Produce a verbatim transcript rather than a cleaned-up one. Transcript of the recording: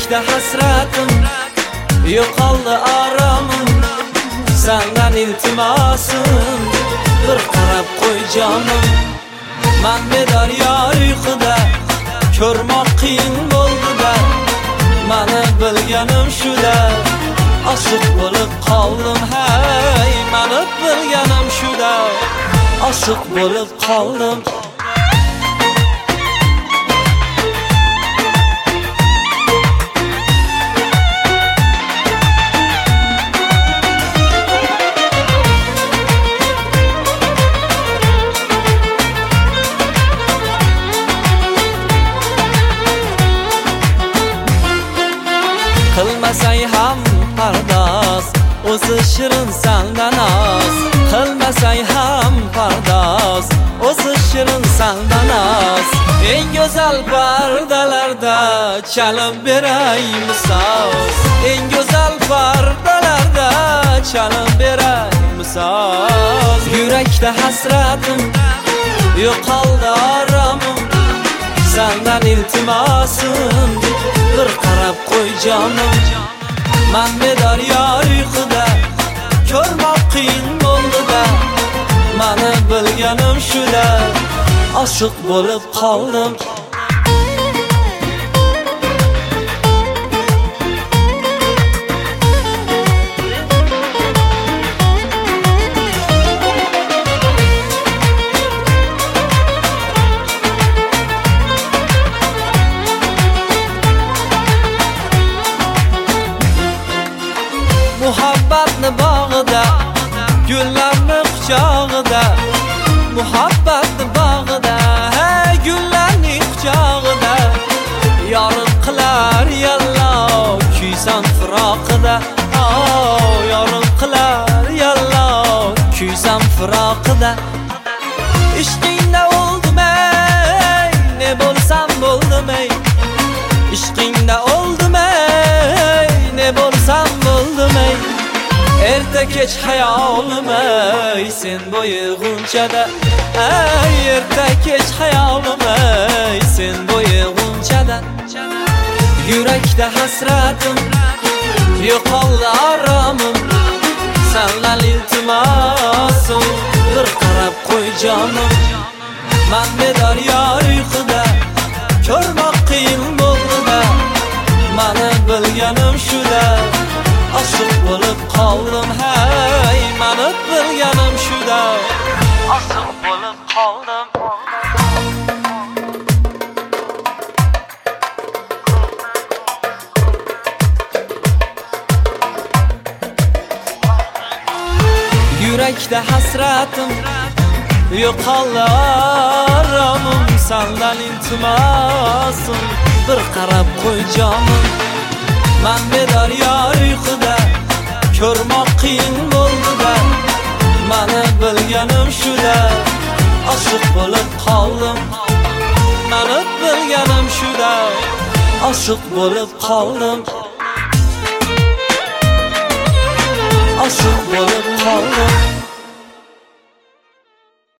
Yurakda hasratim, yo'qoldi aramim. Sendan iltimosim, bir qarab qo'y jonim. Men bedoryo uyquda, ko'rmoq qiyin bo'ldi-da. Meni bilganim shu-da, oshiq bo'lib qoldim. Hey, meni bilganim shu-da, oshiq bo'lib qoldim. Qilmasang ham pardoz, o'zi shirin sandan oz. Qilmasang ham pardoz, o'zi shirin sandan oz. Eng go'zal pardalarda chalib beray misoz. Eng go'zal pardalarda chalib beray misoz. Yurakda hasratim, yo'qoldi aramim. Sendan iltimosim, bir qarab qo'y jonim. Men bedoryo uyquda, ko'rmoq qiyin bo'ldi-da. Meni bilganim shu-da, oshiq bo'lib qoldim. Muhabbatni bog'ida, gullarni quchog'ida. Muhabbatni bog'ida, hey gullarni quchog'ida. Yorim qilar yallo, kuysam firoqida. Oh, yorim qilar yallo, kuysam firoqida. Ishqingda o'ldim ey, ne bo'lsam bo'ldim ey. Ishqingda o'ldim ey, ne bo'lsam bo'ldim ey. Erta kech hayolim ey, sen bo'yg'unchada. Ey, erta kech hayolim ey, sen bo'yg'unchada. Yurakda hasratim, yo'qoldi aramim. Sendan iltimosim, bir qarab qo'y jonim. Men bedoryo uyquda, ko'rmoq qiyin bo'ldi-da. Meni bilganim shu-da, oshiq bo'lib qoldim. Hey, meni bilganim shu-da, oshiq bo'lib qoldim. Yurakda hasratim, yo'qoldi aramim. Sendan iltimosim, bir qarab qo'y jonim. Men bedoryo uyquda, ko'rmoq qiyin bo'ldi-da. Meni bilganim shu-da, oshiq bo'lib qoldim. Meni bilganim shu-da, oshiq bo'lib qoldim. Oshiq bo'lib qoldim.